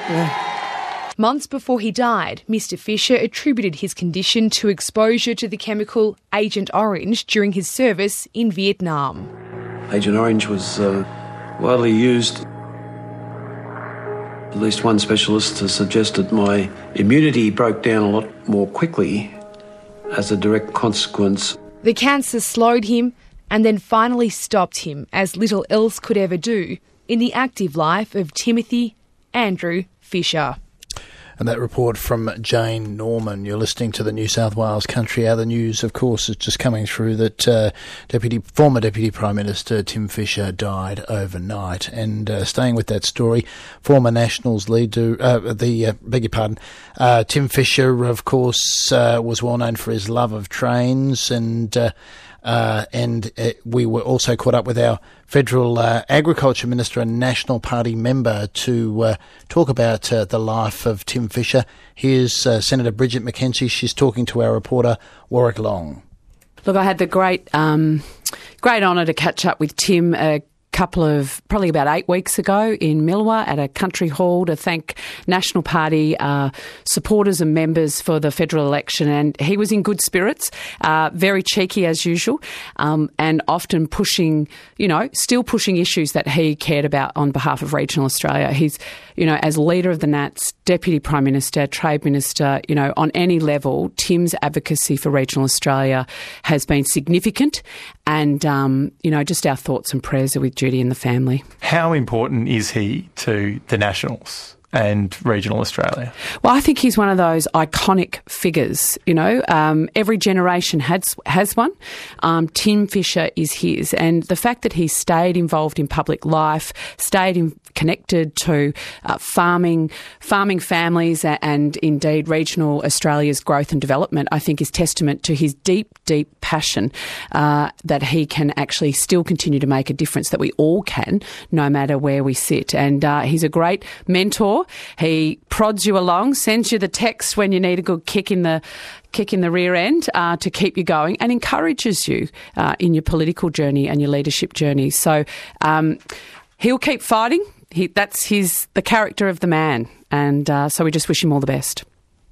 Months before he died, Mister Fischer attributed his condition to exposure to the chemical Agent Orange during his service in Vietnam. Agent Orange was uh, widely used. At least one specialist has suggested my immunity broke down a lot more quickly as a direct consequence. The cancer slowed him and then finally stopped him, as little else could ever do, in the active life of Timothy Andrew Fisher. And that report from Jane Norman. You're listening to the New South Wales Country Hour. The news, of course, is just coming through that uh, Deputy former Deputy Prime Minister Tim Fisher died overnight. And uh, staying with that story, former Nationals leader, uh, the uh, beg your pardon, uh, Tim Fisher, of course, uh, was well known for his love of trains, and uh, uh, and uh, we were also caught up with our Federal uh, Agriculture Minister and National Party member to uh, talk about uh, the life of Tim Fisher. Here's uh, Senator Bridget McKenzie. She's talking to our reporter, Warwick Long. Look, I had the great um, great honour to catch up with Tim a couple of, probably about eight weeks ago in Millewa at a country hall to thank National Party uh, supporters and members for the federal election. And he was in good spirits, uh, very cheeky as usual, um, and often pushing, you know, still pushing issues that he cared about on behalf of regional Australia. He's, you know, as leader of the Nats, Deputy Prime Minister, Trade Minister, you know, on any level, Tim's advocacy for regional Australia has been significant. And, um, you know, just our thoughts and prayers are with Judy and the family. How important is he to the Nationals and regional Australia? Well, I think he's one of those iconic figures, you know. Um, every generation has has one. Um, Tim Fisher is his. And the fact that he stayed involved in public life, stayed in, connected to uh, farming, farming families and, and indeed regional Australia's growth and development, I think is testament to his deep, deep passion uh, that he can actually still continue to make a difference, that we all can, no matter where we sit. And uh, he's a great mentor. He prods you along, sends you the text when you need a good kick in the kick in the rear end uh, to keep you going, and encourages you uh, in your political journey and your leadership journey. So um, he'll keep fighting. He, that's his the character of the man, and uh, so we just wish him all the best.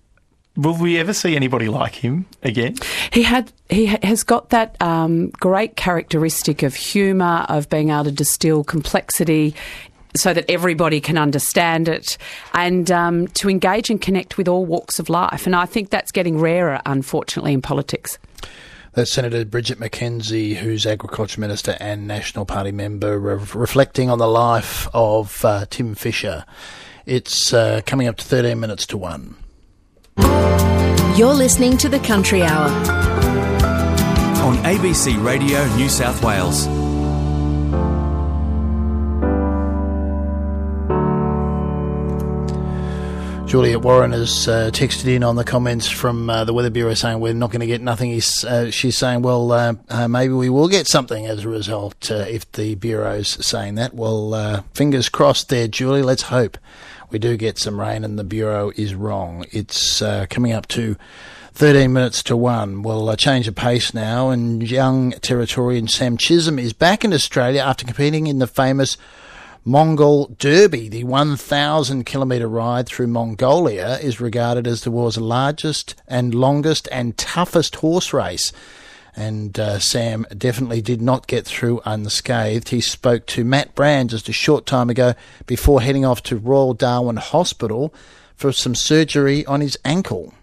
Will we ever see anybody like him again? He had he has got that um, great characteristic of humour, of being able to distill complexity so that everybody can understand it, and um, to engage and connect with all walks of life. And I think that's getting rarer, unfortunately, in politics. That's Senator Bridget McKenzie, who's Agriculture Minister and National Party member, re- reflecting on the life of uh, Tim Fisher. It's uh, coming up to thirteen minutes to one. You're listening to the Country Hour on A B C Radio New South Wales. Juliet Warren has uh, texted in on the comments from uh, the Weather Bureau saying we're not going to get nothing. He's, uh, she's saying, well, uh, uh, maybe we will get something as a result uh, if the Bureau's saying that. Well, uh, fingers crossed there, Julie. Let's hope we do get some rain and the Bureau is wrong. It's uh, coming up to thirteen minutes to one. We'll uh, change the pace now, and young Territorian Sam Chisholm is back in Australia after competing in the famous Mongol Derby. The one thousand kilometre ride through Mongolia is regarded as the world's largest and longest and toughest horse race. And uh, Sam definitely did not get through unscathed. He spoke to Matt Brand just a short time ago before heading off to Royal Darwin Hospital for some surgery on his ankle.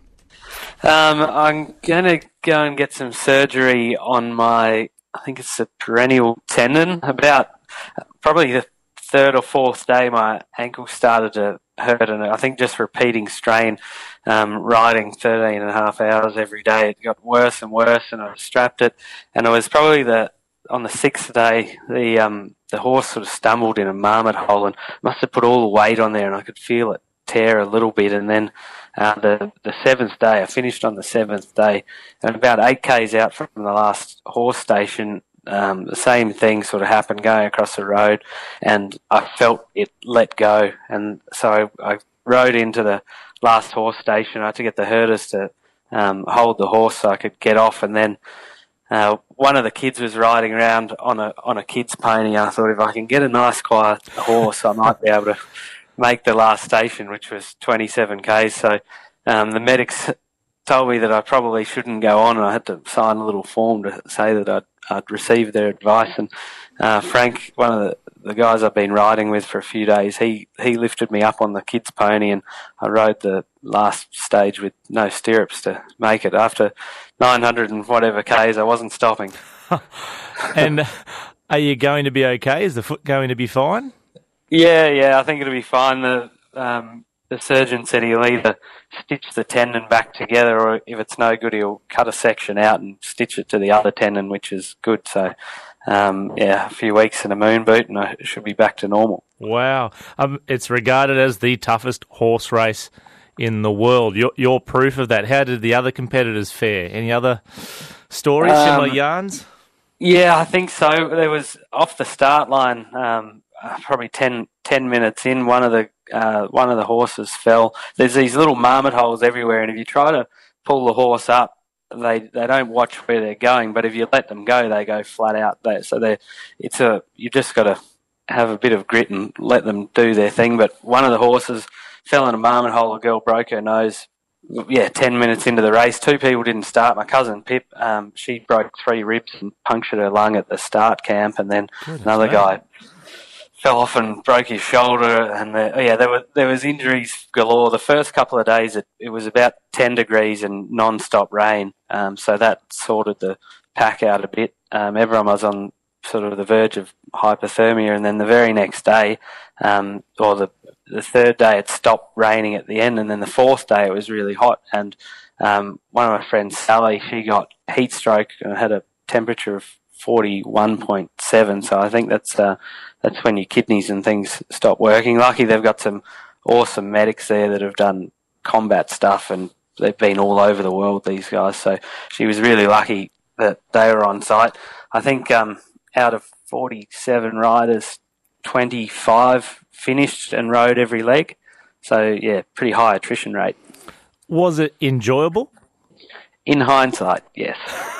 Um, I'm going to go and get some surgery on my, I think it's a perennial tendon. About probably the third or fourth day, my ankle started to hurt, and I think just repeating strain, um, riding thirteen and a half hours every day, it got worse and worse, and I strapped it, and it was probably the on the sixth day, the um, the horse sort of stumbled in a marmot hole and must have put all the weight on there, and I could feel it tear a little bit, and then uh, the the seventh day, I finished on the seventh day, and about eight k's out from the last horse station, Um, the same thing sort of happened going across the road, and I felt it let go, and so I, I rode into the last horse station. I had to get the herders to um, hold the horse so I could get off, and then uh, one of the kids was riding around on a on a kid's pony. I thought if I can get a nice quiet horse, I might be able to make the last station, which was twenty-seven k's. So um, the medics told me that I probably shouldn't go on, and I had to sign a little form to say that I'd I'd received their advice. And uh, Frank, one of the, the guys I've been riding with for a few days, he, he lifted me up on the kid's pony, and I rode the last stage with no stirrups to make it. After nine hundred and whatever k's, I wasn't stopping. And are you going to be okay? Is the foot going to be fine? Yeah, yeah, I think it'll be fine. The um, the surgeon said he'll either stitch the tendon back together, or if it's no good, he'll cut a section out and stitch it to the other tendon, which is good. So, um, yeah, a few weeks in a moon boot, and I should be back to normal. Wow. Um, it's regarded as the toughest horse race in the world. You're, you're proof of that. How did the other competitors fare? Any other stories, um, similar yarns? Yeah, I think so. There was, off the start line, um, probably ten, ten minutes in, one of the uh, one of the horses fell. There's these little marmot holes everywhere, and if you try to pull the horse up, they they don't watch where they're going. But if you let them go, they go flat out. They, so they, it's a you just got to have a bit of grit and let them do their thing. But one of the horses fell in a marmot hole. A girl broke her nose. Yeah, ten minutes into the race, two people didn't start. My cousin Pip, um, she broke three ribs and punctured her lung at the start camp, and then Goodness another man. guy fell off and broke his shoulder. And the, oh yeah, there were there was injuries galore. The first couple of days, it, it was about ten degrees and non-stop rain, um, so that sorted the pack out a bit. Um, everyone was on sort of the verge of hypothermia, and then the very next day, um, or the the third day, it stopped raining at the end, and then the fourth day it was really hot. And um, one of my friends, Sally, she got heat stroke and had a temperature of forty-one point seven. So I think that's uh, that's when your kidneys and things stop working. Lucky they've got some awesome medics there that have done combat stuff, and they've been all over the world, these guys. So she was really lucky that they were on site. I think um, out of forty-seven riders, twenty-five finished and rode every leg. So, yeah, pretty high attrition rate. Was it enjoyable? In hindsight, yes.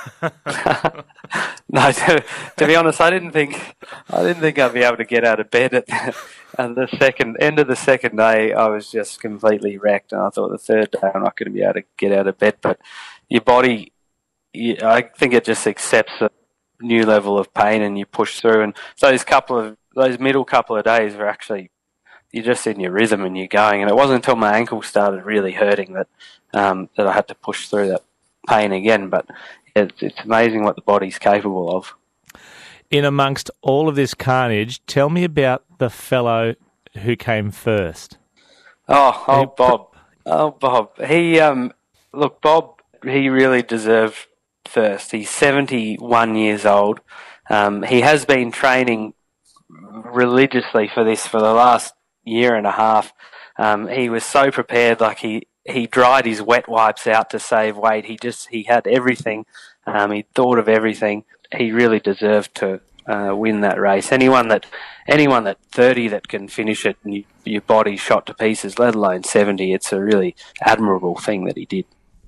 No, to, to be honest, I didn't think I didn't think I'd be able to get out of bed at the, at the second end of the second day. I was just completely wrecked, and I thought the third day I'm not going to be able to get out of bed. But your body, you, I think it just accepts a new level of pain, and you push through. And so those couple of those middle couple of days were actually, you're just in your rhythm and you're going. And it wasn't until my ankle started really hurting that um, that I had to push through that pain again. But it's, it's amazing what the body's capable of. In amongst all of this carnage, tell me about the fellow who came first. Oh, oh, Bob. Oh, Bob. He, um, look, Bob, he really deserved first. He's seventy-one years old. Um, he has been training religiously for this for the last year and a half. Um, he was so prepared, like he, he dried his wet wipes out to save weight. He just, he had everything. Um, he thought of everything. He really deserved to uh, win that race. Anyone that, anyone that thirty that can finish it and you, your body's shot to pieces, let alone seventy, it's a really admirable thing that he did.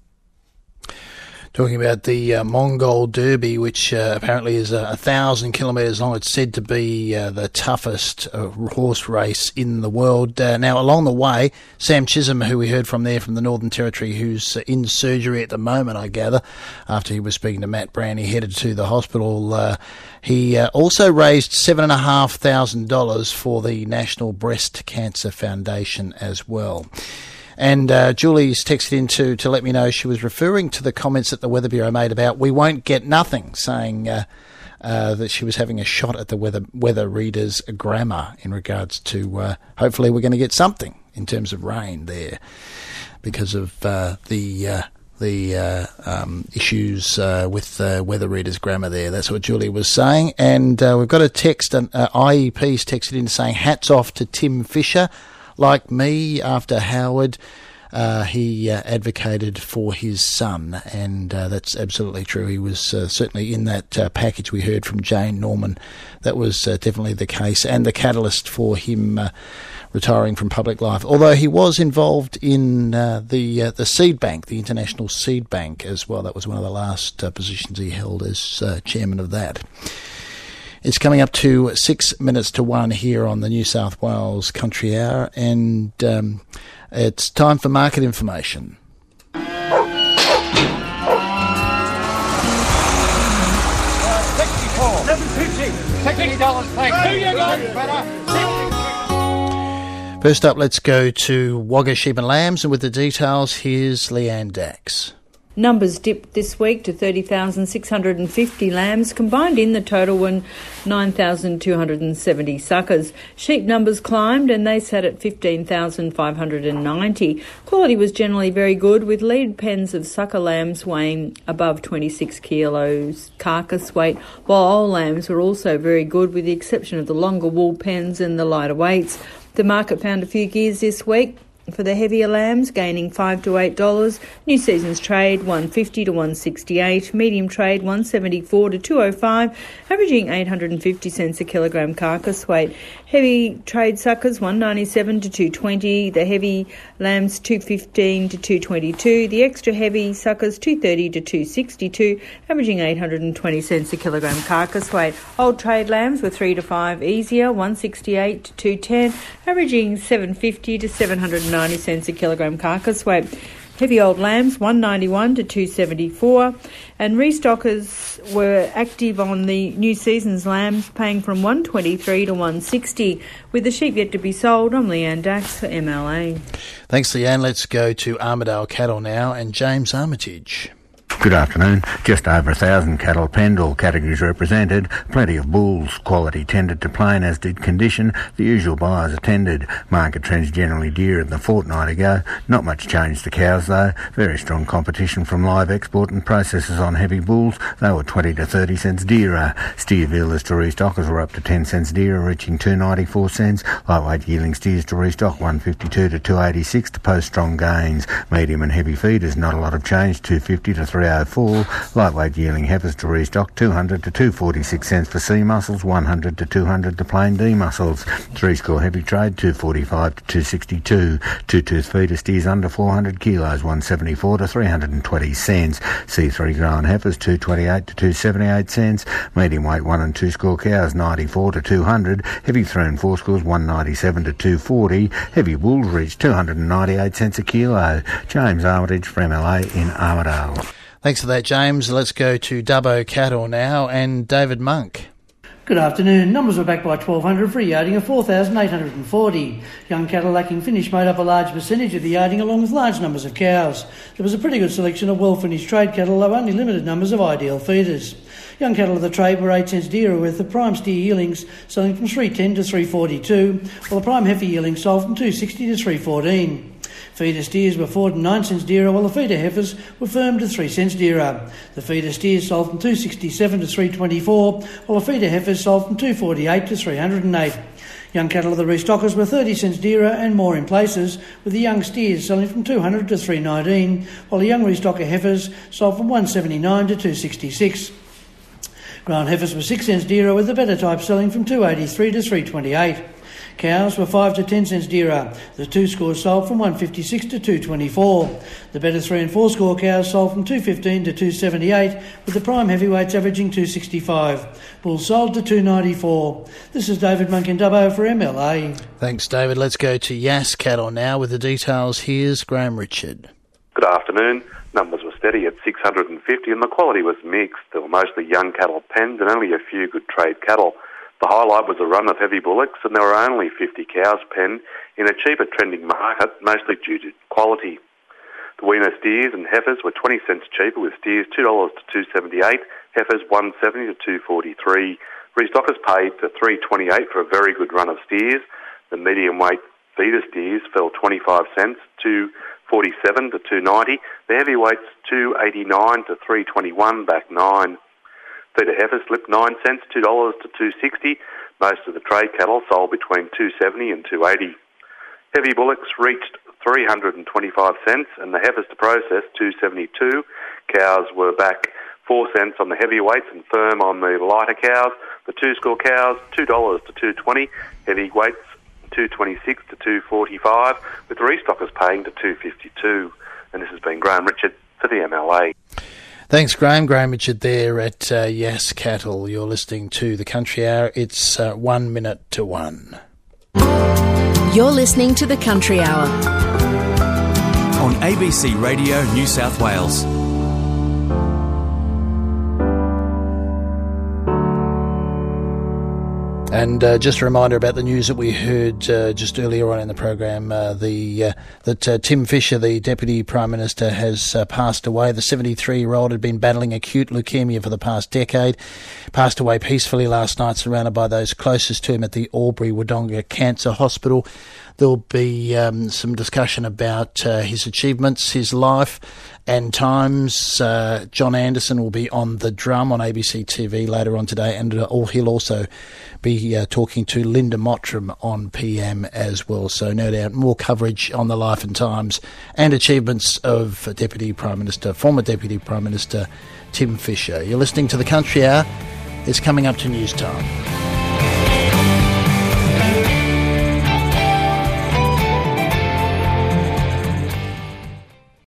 Talking about the uh, Mongol Derby, which uh, apparently is a, a thousand kilometres long. It's said to be uh, the toughest uh, horse race in the world. Uh, now, along the way, Sam Chisholm, who we heard from there from the Northern Territory, who's uh, in surgery at the moment, I gather, after he was speaking to Matt Brown, he headed to the hospital. Uh, he uh, also raised seven thousand five hundred dollars for the National Breast Cancer Foundation as well. And uh, Julie's texted in to, to let me know she was referring to the comments that the Weather Bureau made about we won't get nothing, saying uh, uh, that she was having a shot at the weather weather readers' grammar in regards to uh, hopefully we're going to get something in terms of rain there because of uh, the uh, the uh, um, issues uh, with uh, weather readers' grammar there. That's what Julie was saying. And uh, we've got a text, an uh, I E P's texted in saying hats off to Tim Fisher. Like me, after Howard, uh, he uh, advocated for his son, and uh, that's absolutely true. He was uh, certainly in that uh, package we heard from Jane Norman. That was uh, definitely the case, and the catalyst for him uh, retiring from public life. Although he was involved in uh, the uh, the seed bank, the International Seed Bank as well. That was one of the last uh, positions he held as uh, chairman of that. It's coming up to six minutes to one here on the New South Wales Country Hour, and um, it's time for market information. sixty-four. seven fifty. sixty dollars, thanks. There you go, better. First up, let's go to Wagga Sheep and Lambs, and with the details, here's Leanne Dax. Numbers dipped this week to thirty thousand six hundred fifty lambs. Combined in the total were nine thousand two hundred seventy suckers. Sheep numbers climbed and they sat at fifteen thousand five hundred ninety. Quality was generally very good, with lead pens of sucker lambs weighing above twenty-six kilos carcass weight, while old lambs were also very good, with the exception of the longer wool pens and the lighter weights. The market found a few gears this week for the heavier lambs, gaining five to eight dollars. New season's trade one fifty to one sixty-eight. Medium trade one seventy-four to two oh five, averaging eight hundred fifty cents a kilogram carcass weight. Heavy trade suckers one ninety-seven to two twenty. The heavy lambs two fifteen to two twenty-two. The extra heavy suckers two thirty to two sixty-two, averaging eight hundred twenty cents a kilogram carcass weight. Old trade lambs were three to five easier, one sixty-eight to two ten, averaging seven fifty to seven hundred ninety cents a kilogram carcass weight. Heavy old lambs one ninety-one to two seventy-four, and restockers were active on the new season's lambs, paying from one twenty-three to one sixty. With the sheep yet to be sold, I'm Leanne Dax for M L A. Thanks, Leanne. Let's go to Armidale Cattle now and James Armitage. Good afternoon. Just over a thousand cattle penned, all categories represented. Plenty of bulls. Quality tended to plain, as did condition. The usual buyers attended. Market trends generally dearer than a fortnight ago. Not much change to cows though. Very strong competition from live export and processors on heavy bulls. They were twenty to thirty cents dearer. Steer vealers to restockers were up to ten cents dearer, reaching two ninety-four cents. Lightweight yielding steers to restock one fifty-two to two eighty-six to post strong gains. Medium and heavy feeders, not a lot of change, two fifty to three oh four. Lightweight yielding heifers to restock two hundred to two forty-six cents for C muscles, one hundred to two hundred to plain D muscles. Three score heavy trade two forty-five to two sixty-two. Two tooth feeder steers under four hundred kilos, one seventy-four to three hundred twenty cents. C three grown heifers two twenty-eight to two seventy-eight cents. Medium weight one and two score cows ninety-four to two hundred. Heavy three and four scores one ninety-seven to two forty. Heavy bulls reach two hundred ninety-eight cents a kilo. James Armitage for M L A in Armidale. Thanks for that, James. Let's go to Dubbo Cattle now and David Monk. Good afternoon. Numbers were backed by twelve hundred for a yarding of four thousand eight hundred forty. Young cattle lacking finish made up a large percentage of the yarding, along with large numbers of cows. There was a pretty good selection of well-finished trade cattle, though only limited numbers of ideal feeders. Young cattle of the trade were eight cents dearer, with the prime steer yearlings selling from three ten to three forty-two, while the prime heifer yearlings sold from two sixty to three fourteen. Feeder steers were four to nine cents dearer, while the feeder heifers were firm to three cents dearer. The feeder steers sold from two sixty-seven to three twenty-four, while the feeder heifers sold from two forty-eight to three hundred eight. Young cattle of the restockers were thirty cents dearer and more in places, with the young steers selling from two hundred to three nineteen, while the young restocker heifers sold from one seventy-nine to two sixty-six. Grown heifers were six cents dearer, with the better type selling from two eighty-three to three twenty-eight. Cows were five to ten cents dearer. The two scores sold from one fifty-six to two twenty-four. The better three and four score cows sold from two fifteen to two seventy-eight, with the prime heavyweights averaging two sixty-five. Bulls sold to two ninety-four. This is David Monk in Dubbo for M L A. Thanks, David. Let's go to Yass Cattle now with the details. Here's Graham Richard. Good afternoon. Numbers were steady at six hundred fifty and the quality was mixed. There were mostly young cattle penned and only a few good trade cattle. The highlight was a run of heavy bullocks, and there were only fifty cows penned in a cheaper trending market, mostly due to quality. The weaner steers and heifers were twenty cents cheaper, with steers two dollars to two seventy-eight, heifers one seventy to two forty-three. Restockers paid to three twenty-eight for a very good run of steers. The medium weight feeder steers fell twenty-five cents to forty-seven to two ninety. The heavyweights two eighty-nine to three twenty-one, back nine. Feeder heifers slipped nine cents, two dollars to two sixty. Most of the trade cattle sold between two seventy and two eighty. Heavy bullocks reached three hundred twenty-five cents and the heifers to process two seventy-two. Cows were back four cents on the heavyweights and firm on the lighter cows. The two score cows two dollars to two twenty. Heavyweights two twenty-six to two forty-five, with the restockers paying to two fifty-two. And this has been Graham Richard for the M L A. Thanks, Graham. Graham Richard there at uh, Yass Cattle. You're listening to The Country Hour. It's uh, one minute to one. You're listening to The Country Hour on A B C Radio New South Wales. And uh, just a reminder about the news that we heard uh, just earlier on in the program, uh, the uh, that uh, Tim Fischer, the Deputy Prime Minister, has uh, passed away. The seventy-three-year-old had been battling acute leukaemia for the past decade, passed away peacefully last night, surrounded by those closest to him at the Albury-Wodonga Cancer Hospital. There'll be um, some discussion about uh, his achievements, his life and times. Uh, John Anderson will be on the drum on A B C T V later on today, and uh, he'll also be uh, talking to Linda Mottram on P M as well. So no doubt more coverage on the life and times and achievements of Deputy Prime Minister, former Deputy Prime Minister Tim Fischer. You're listening to The Country Hour. It's coming up to news time.